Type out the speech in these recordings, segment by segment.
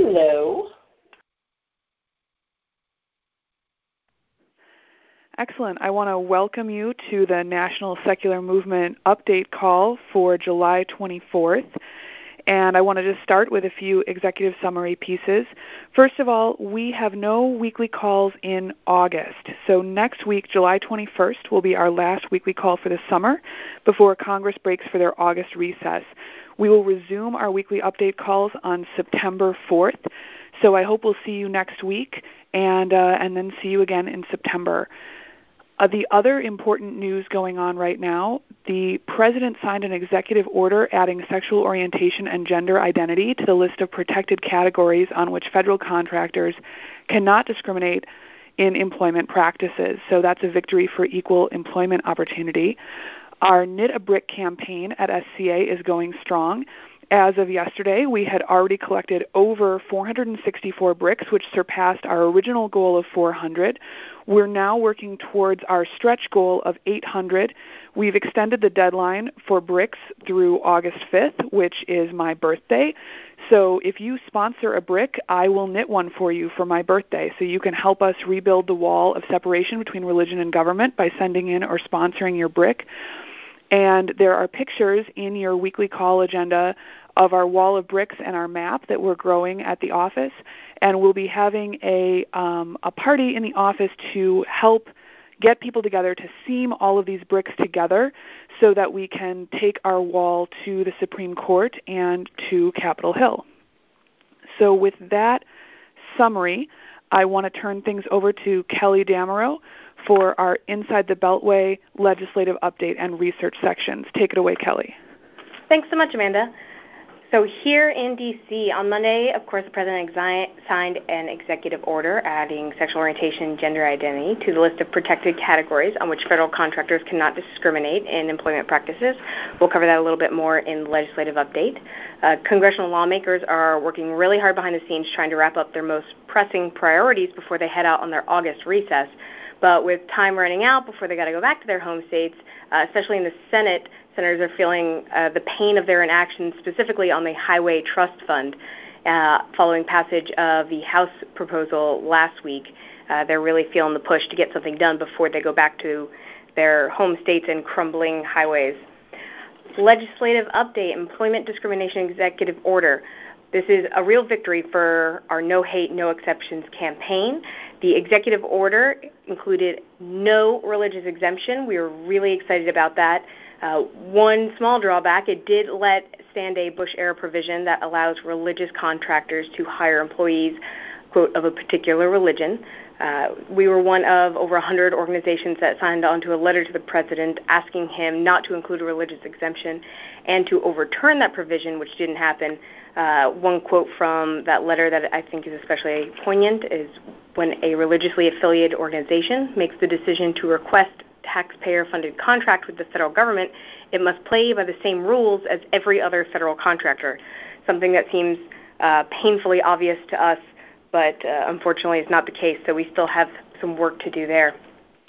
Hello. Excellent. I want to welcome you to the National Secular Movement update call for July 24th. And I want to just start with a few executive summary pieces. First of all, we have no weekly calls in August. So next week, July 21st, will be our last weekly call for the summer before Congress breaks for their August recess. We will resume our weekly update calls on September 4th. So I hope we'll see you next week and then see you again in September. The other important news going on right now, the President signed an executive order adding sexual orientation and gender identity to the list of protected categories on which federal contractors cannot discriminate in employment practices. So that's a victory for equal employment opportunity. Our Knit a Brick campaign at SCA is going strong. As of yesterday, we had already collected over 464 bricks, which surpassed our original goal of 400. We're now working towards our stretch goal of 800. We've extended the deadline for bricks through August 5th, which is my birthday. So if you sponsor a brick, I will knit one for you for my birthday. So you can help us rebuild the wall of separation between religion and government by sending in or sponsoring your brick. And there are pictures in your weekly call agenda of our wall of bricks and our map that we're growing at the office. And we'll be having a party in the office to help get people together to seam all of these bricks together so that we can take our wall to the Supreme Court and to Capitol Hill. So with that summary, I want to turn things over to Kelly Damerow for our Inside the Beltway legislative update and research sections. Take it away, Kelly. Thanks so much, Amanda. So here in D.C. on Monday, of course, the President signed an executive order adding sexual orientation and gender identity to the list of protected categories on which federal contractors cannot discriminate in employment practices. We'll cover that a little bit more in the legislative update. Congressional lawmakers are working really hard behind the scenes trying to wrap up their most pressing priorities before they head out on their August recess. But with time running out before they got to go back to their home states, especially in the Senate, senators are feeling the pain of their inaction, specifically on the Highway Trust Fund. Following passage of the House proposal last week, they're really feeling the push to get something done before they go back to their home states and crumbling highways. Legislative update, Employment Discrimination Executive Order. This is a real victory for our No Hate, No Exceptions campaign. The executive order included no religious exemption. We were really excited about that. One small drawback, it did let stand a Bush-era provision that allows religious contractors to hire employees, quote, of a particular religion. We were one of over 100 organizations that signed on to a letter to the President asking him not to include a religious exemption and to overturn that provision, which didn't happen. One quote from that letter that I think is especially poignant is, when a religiously affiliated organization makes the decision to request taxpayer-funded contract with the federal government, it must play by the same rules as every other federal contractor, something that seems painfully obvious to us, but unfortunately is not the case, so we still have some work to do there.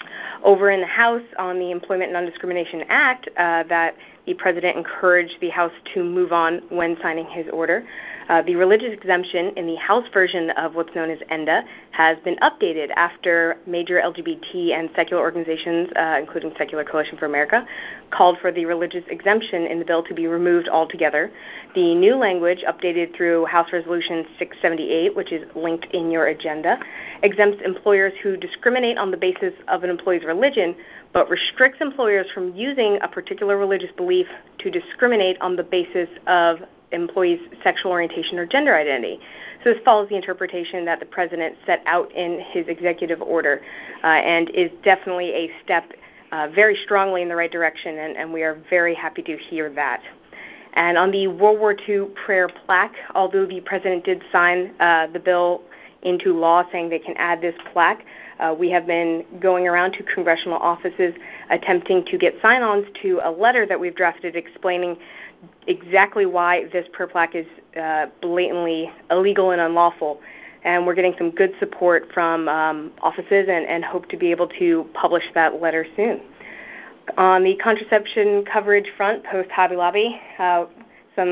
Over in the House on the Employment Non-Discrimination Act that the President encouraged the House to move on when signing his order. The religious exemption in the House version of what's known as ENDA has been updated after major LGBT and secular organizations, including Secular Coalition for America, called for the religious exemption in the bill to be removed altogether. The new language, updated through House Resolution 678, which is linked in your agenda, exempts employers who discriminate on the basis of an employee's religion, but restricts employers from using a particular religious belief to discriminate on the basis of employees' sexual orientation or gender identity. So this follows the interpretation that the President set out in his executive order and is definitely a step very strongly in the right direction, and we are very happy to hear that. And on the World War II prayer plaque, although the President did sign the bill into law saying they can add this plaque, we have been going around to congressional offices attempting to get sign-ons to a letter that we've drafted explaining exactly why this prayer plaque is blatantly illegal and unlawful. And we're getting some good support from offices and hope to be able to publish that letter soon. On the contraception coverage front, post Hobby Lobby, some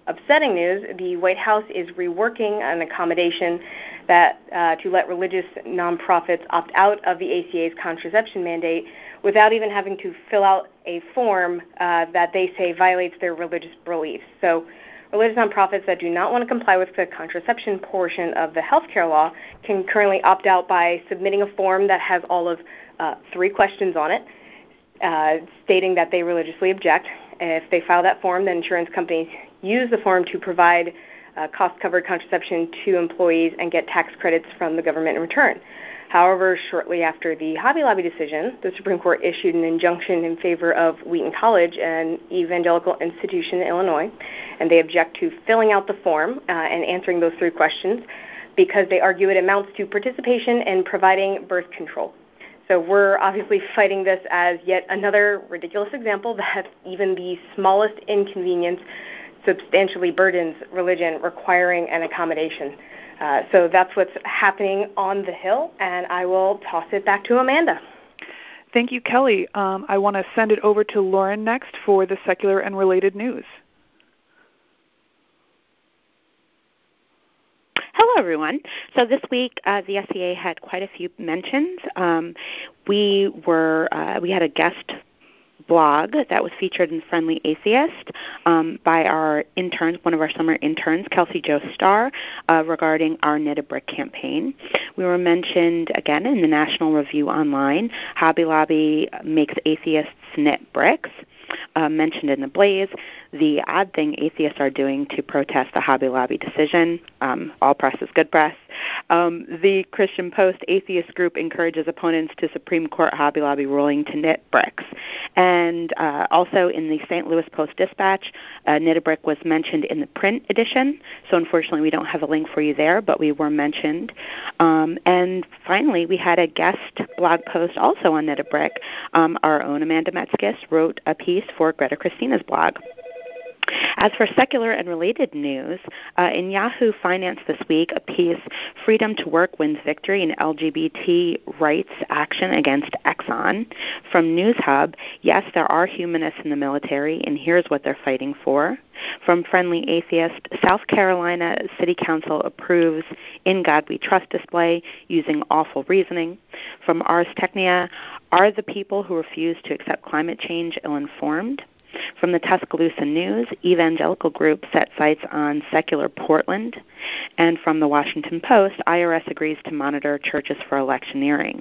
upsetting news, the White House is reworking an accommodation that to let religious nonprofits opt out of the ACA's contraception mandate without even having to fill out a form that they say violates their religious beliefs. So religious nonprofits that do not want to comply with the contraception portion of the healthcare law can currently opt out by submitting a form that has all of 3 questions on it, stating that they religiously object. If they file that form, then insurance companies use the form to provide cost-covered contraception to employees and get tax credits from the government in return. However, shortly after the Hobby Lobby decision, the Supreme Court issued an injunction in favor of Wheaton College, an evangelical institution in Illinois, and they object to filling out the form and answering those 3 questions because they argue it amounts to participation in providing birth control. So we're obviously fighting this as yet another ridiculous example that even the smallest inconvenience substantially burdens religion, requiring an accommodation. So that's what's happening on the Hill, and I will toss it back to Amanda. Thank you, Kelly. I want to send it over to Lauren next for the secular and related news. Hello, everyone. So this week, the SCA had quite a few mentions. We had a guest blog that was featured in Friendly Atheist by our interns, one of our summer interns, Kelsey Jo Starr, regarding our Knit a Brick campaign. We were mentioned again in the National Review Online. Hobby Lobby makes atheists knit bricks. Mentioned in the Blaze, the odd thing atheists are doing to protest the Hobby Lobby decision. All press is good press. The Christian Post atheist group encourages opponents to Supreme Court Hobby Lobby ruling to knit bricks. And also in the St. Louis Post-Dispatch, Knit a Brick was mentioned in the print edition. So unfortunately we don't have a link for you there, but we were mentioned. And finally, we had a guest blog post also on Knit a Brick. Our own Amanda Metzges wrote a piece for Greta Christina's blog. As for secular and related news, in Yahoo Finance this week, a piece, Freedom to Work Wins Victory in LGBT Rights Action Against Exxon. From NewsHub, yes, there are humanists in the military, and here's what they're fighting for. From Friendly Atheist, South Carolina City Council approves In God We Trust display using awful reasoning. From Ars Technica, are the people who refuse to accept climate change ill-informed? From the Tuscaloosa News, evangelical group set sights on secular Portland. And from the Washington Post, IRS agrees to monitor churches for electioneering.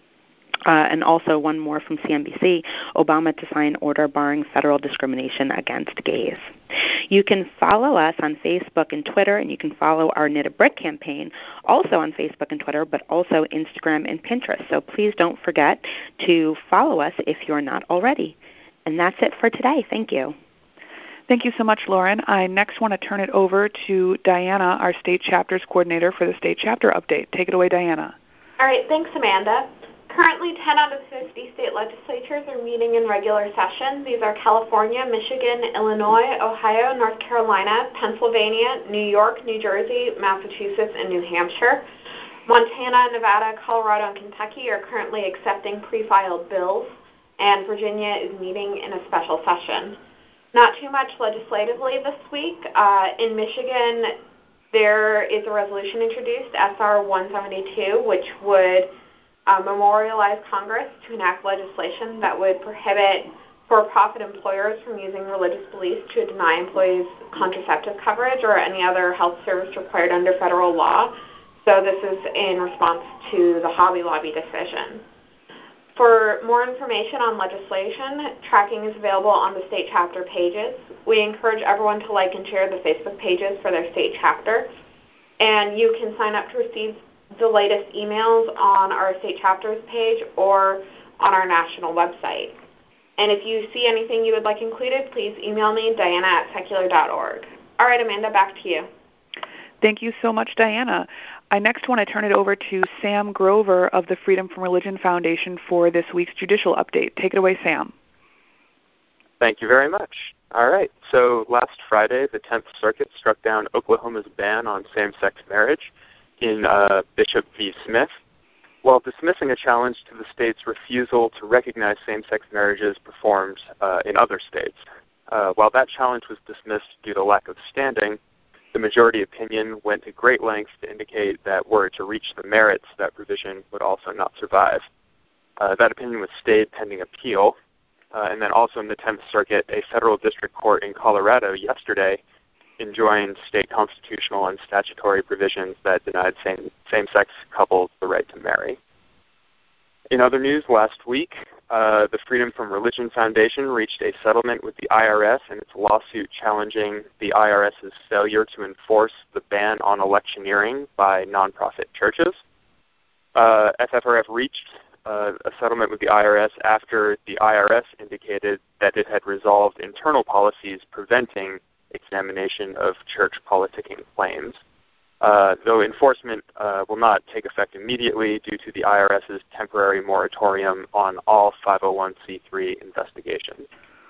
And also one more from CNBC, Obama to sign order barring federal discrimination against gays. You can follow us on Facebook and Twitter, and you can follow our Knit a Brick campaign also on Facebook and Twitter, but also Instagram and Pinterest. So please don't forget to follow us if you're not already. And that's it for today. Thank you. Thank you so much, Lauren. I next want to turn it over to Diana, our state chapters coordinator, for the state chapter update. Take it away, Diana. All right. Thanks, Amanda. Currently, 10 out of 50 state legislatures are meeting in regular session. These are California, Michigan, Illinois, Ohio, North Carolina, Pennsylvania, New York, New Jersey, Massachusetts, and New Hampshire. Montana, Nevada, Colorado, and Kentucky are currently accepting pre-filed bills, and Virginia is meeting in a special session. Not too much legislatively this week. In Michigan, there is a resolution introduced, SR 172, which would memorialize Congress to enact legislation that would prohibit for-profit employers from using religious beliefs to deny employees contraceptive coverage or any other health service required under federal law. So this is in response to the Hobby Lobby decision. For more information on legislation, tracking is available on the state chapter pages. We encourage everyone to like and share the Facebook pages for their state chapter. And you can sign up to receive the latest emails on our state chapters page or on our national website. And if you see anything you would like included, please email me, diana@secular.org. All right, Amanda, back to you. Thank you so much, Diana. I next want to turn it over to Sam Grover of the Freedom from Religion Foundation for this week's judicial update. Take it away, Sam. Thank you very much. All right. So last Friday, the 10th Circuit struck down Oklahoma's ban on same-sex marriage in Bishop v. Smith, while dismissing a challenge to the state's refusal to recognize same-sex marriages performed in other states. While that challenge was dismissed due to lack of standing, the majority opinion went to great lengths to indicate that were it to reach the merits, that provision would also not survive. That opinion was stayed pending appeal. And then also in the 10th Circuit, a federal district court in Colorado yesterday enjoined state constitutional and statutory provisions that denied same-sex couples the right to marry. In other news, last week, the Freedom from Religion Foundation reached a settlement with the IRS in its lawsuit challenging the IRS's failure to enforce the ban on electioneering by nonprofit churches. FFRF reached a settlement with the IRS after the IRS indicated that it had resolved internal policies preventing examination of church politicking claims. Though enforcement will not take effect immediately due to the IRS's temporary moratorium on all 501c3 investigations.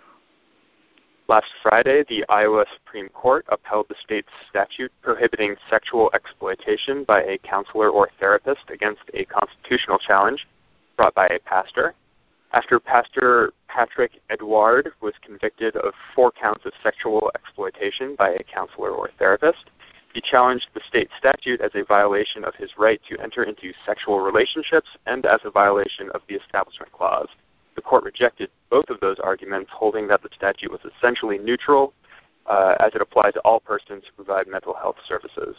Last Friday, the Iowa Supreme Court upheld the state's statute prohibiting sexual exploitation by a counselor or therapist against a constitutional challenge brought by a pastor. After Pastor Patrick Edouard was convicted of 4 counts of sexual exploitation by a counselor or therapist, he challenged the state statute as a violation of his right to enter into sexual relationships and as a violation of the Establishment Clause. The court rejected both of those arguments, holding that the statute was essentially neutral as it applied to all persons who provide mental health services.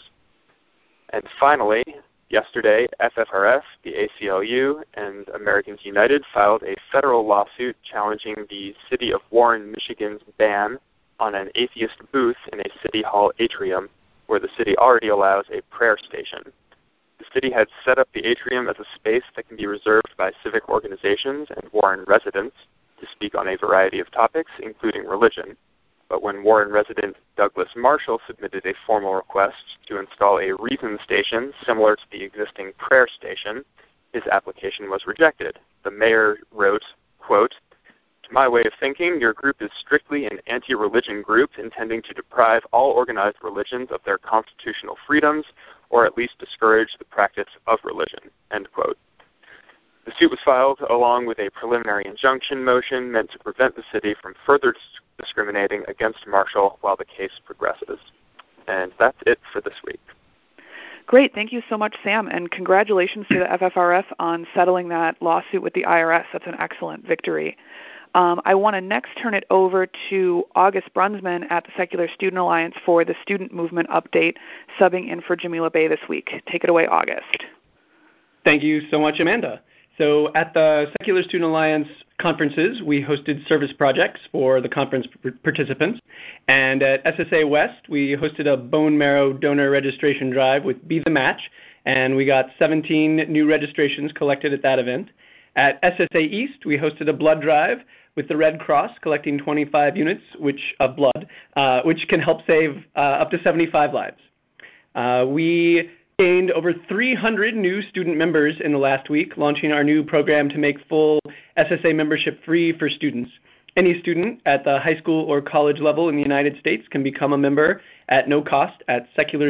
And finally, yesterday, FFRF, the ACLU, and Americans United filed a federal lawsuit challenging the City of Warren, Michigan's ban on an atheist booth in a city hall atrium where the city already allows a prayer station. The city had set up the atrium as a space that can be reserved by civic organizations and Warren residents to speak on a variety of topics, including religion. But when Warren resident Douglas Marshall submitted a formal request to install a reason station similar to the existing prayer station, his application was rejected. The mayor wrote, quote, "To my way of thinking, your group is strictly an anti-religion group intending to deprive all organized religions of their constitutional freedoms or at least discourage the practice of religion," end quote. The suit was filed along with a preliminary injunction motion meant to prevent the city from further discriminating against Marshall while the case progresses. And that's it for this week. Great. Thank you so much, Sam, and congratulations to the FFRF on settling that lawsuit with the IRS. That's an excellent victory. I want to next turn it over to August Brunsman at the Secular Student Alliance for the Student Movement Update, subbing in for Jamila Bay this week. Take it away, August. Thank you so much, Amanda. So at the Secular Student Alliance conferences, we hosted service projects for the conference participants. And at SSA West, we hosted a bone marrow donor registration drive with Be the Match, and we got 17 new registrations collected at that event. At SSA East, we hosted a blood drive with the Red Cross collecting 25 units of blood, which can help save up to 75 lives. We gained over 300 new student members in the last week, launching our new program to make full SSA membership free for students. Any student at the high school or college level in the United States can become a member at no cost at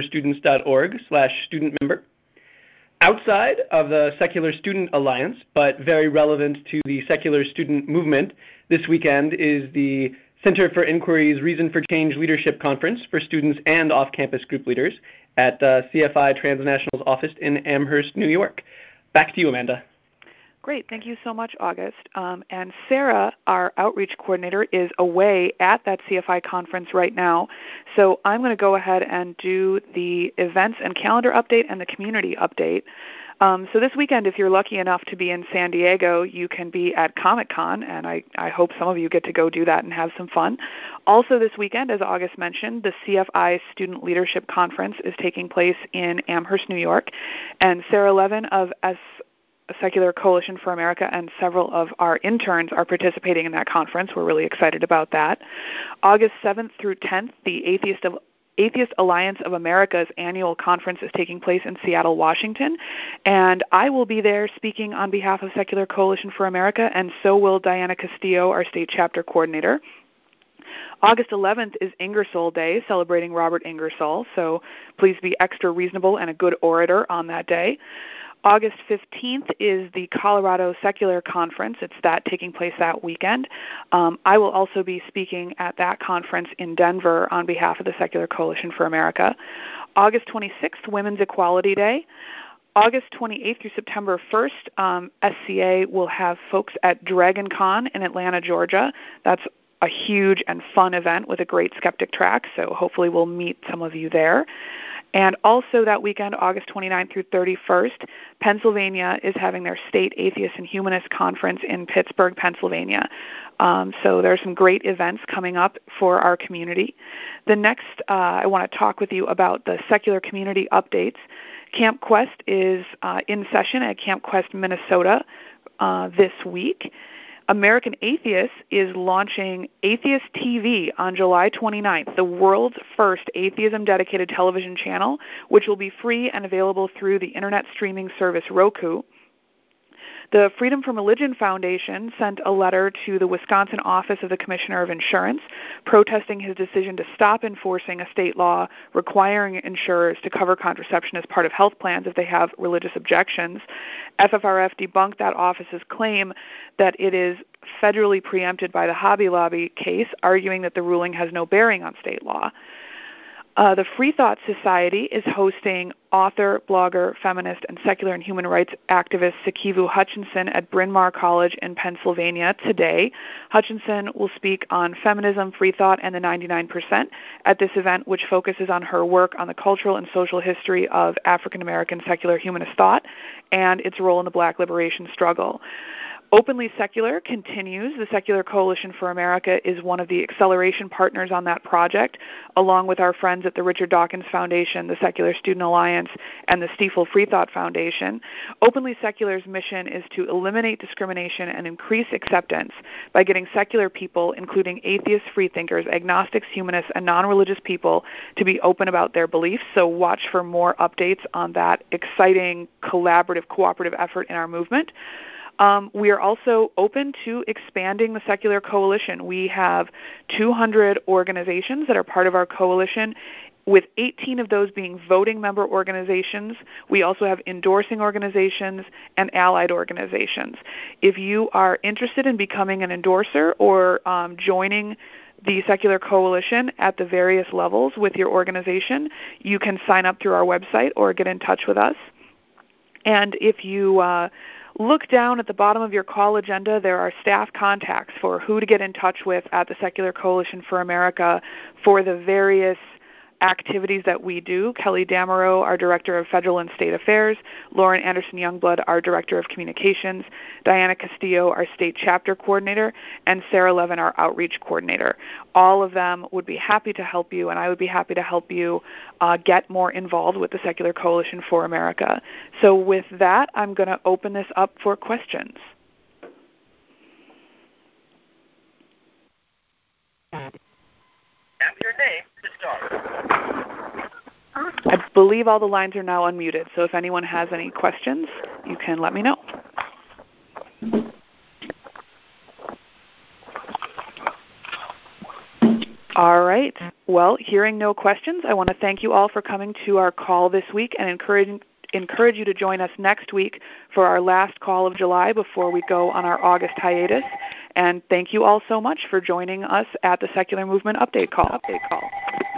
secularstudents.org/student-member. Outside of the Secular Student Alliance, but very relevant to the secular student movement, this weekend is the Center for Inquiry's Reason for Change Leadership Conference for students and off-campus group leaders at CFI Transnational's office in Amherst, New York. Back to you, Amanda. Great. Thank you so much, August. And Sarah, our outreach coordinator, is away at that CFI conference right now. So I'm going to go ahead and do the events and calendar update and the community update. So this weekend, if you're lucky enough to be in San Diego, you can be at Comic-Con, and I hope some of you get to go do that and have some fun. Also this weekend, as August mentioned, the CFI Student Leadership Conference is taking place in Amherst, New York, and Sarah Levin of Secular Coalition for America and several of our interns are participating in that conference. We're really excited about that. August 7th through 10th, the Atheist Alliance of America's annual conference is taking place in Seattle, Washington, and I will be there speaking on behalf of Secular Coalition for America, and so will Diana Castillo, our state chapter coordinator. August 11th is Ingersoll Day, celebrating Robert Ingersoll, so please be extra reasonable and a good orator on that day. August 15th is the Colorado Secular Conference. It's taking place that weekend. I will also be speaking at that conference in Denver on behalf of the Secular Coalition for America. August 26th, Women's Equality Day. August 28th through September 1st, SCA will have folks at DragonCon in Atlanta, Georgia. That's a huge and fun event with a great skeptic track, so hopefully we'll meet some of you there. And also that weekend, August 29th through 31st, Pennsylvania is having their State Atheist and Humanist Conference in Pittsburgh, Pennsylvania. So there's some great events coming up for our community. The next, I want to talk with you about the secular community updates. Camp Quest is in session at Camp Quest, Minnesota this week. American Atheists is launching Atheist TV on July 29th, the world's first atheism-dedicated television channel, which will be free and available through the internet streaming service Roku. The Freedom from Religion Foundation sent a letter to the Wisconsin Office of the Commissioner of Insurance protesting his decision to stop enforcing a state law requiring insurers to cover contraception as part of health plans if they have religious objections. FFRF debunked that office's claim that it is federally preempted by the Hobby Lobby case, arguing that the ruling has no bearing on state law. The Free Thought Society is hosting author, blogger, feminist, and secular and human rights activist Sikivu Hutchinson at Bryn Mawr College in Pennsylvania today. Hutchinson will speak on feminism, free thought, and the 99% at this event, which focuses on her work on the cultural and social history of African American secular humanist thought and its role in the Black liberation struggle. Openly Secular continues. The Secular Coalition for America is one of the acceleration partners on that project, along with our friends at the Richard Dawkins Foundation, the Secular Student Alliance, and the Stiefel Free Thought Foundation. Openly Secular's mission is to eliminate discrimination and increase acceptance by getting secular people, including atheists, freethinkers, agnostics, humanists, and non-religious people, to be open about their beliefs. So watch for more updates on that exciting, collaborative, cooperative effort in our movement. We are also open to expanding the Secular Coalition. We have 200 organizations that are part of our coalition, with 18 of those being voting member organizations. We also have endorsing organizations and allied organizations. If you are interested in becoming an endorser or joining the Secular Coalition at the various levels with your organization, you can sign up through our website or get in touch with us. And if you look down at the bottom of your call agenda, there are staff contacts for who to get in touch with at the Secular Coalition for America for the various activities that we do. Kelly Damerow, our Director of Federal and State Affairs, Lauren Anderson Youngblood, our Director of Communications, Diana Castillo, our State Chapter Coordinator, and Sarah Levin, our Outreach Coordinator. All of them would be happy to help you, and I would be happy to help you get more involved with the Secular Coalition for America. So with that, I'm going to open this up for questions. Have your name to start. I believe all the lines are now unmuted, so if anyone has any questions, you can let me know. All right. Well, hearing no questions, I want to thank you all for coming to our call this week and encourage you to join us next week for our last call of July before we go on our August hiatus. And thank you all so much for joining us at the Secular Movement Update Call.